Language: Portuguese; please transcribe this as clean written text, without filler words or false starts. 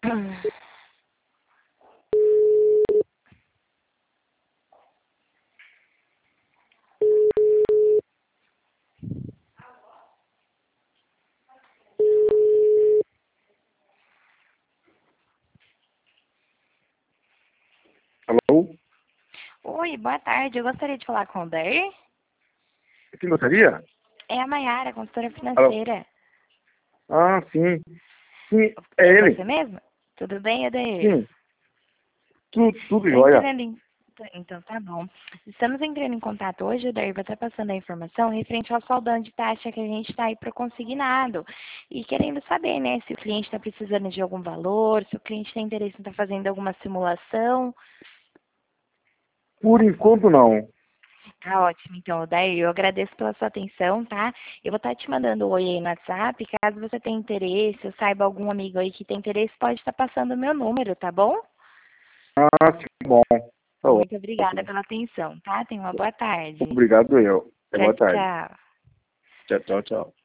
Alô? Oi, boa tarde. Eu gostaria de falar com o Dair. Quem gostaria? É a Mayara, consultora Alô? financeira. Ah, sim. Sim, é É ele. você mesmo? Tudo bem, Adair? Sim. Tudo Tô jóia. entrando em... Então tá bom. Estamos entrando em contato hoje, Adair, vou estar passando a informação referente ao saldão de taxa que a gente está aí para consignado. E querendo saber, né, se o cliente está precisando de algum valor, se o cliente tem interesse em estar fazendo alguma simulação. Por enquanto, não. Tá ótimo, então, Daí eu agradeço pela sua atenção, tá? Eu vou estar te mandando um oi aí no WhatsApp, caso você tenha interesse, ou saiba algum amigo aí que tem interesse, pode estar passando o meu número, tá bom? Ah, sim, bom. Tá Muito obrigada ótimo. pela atenção, tá? Tenha uma boa tarde. Obrigado eu. Tchau, Boa tarde. tchau. Tchau, tchau, tchau.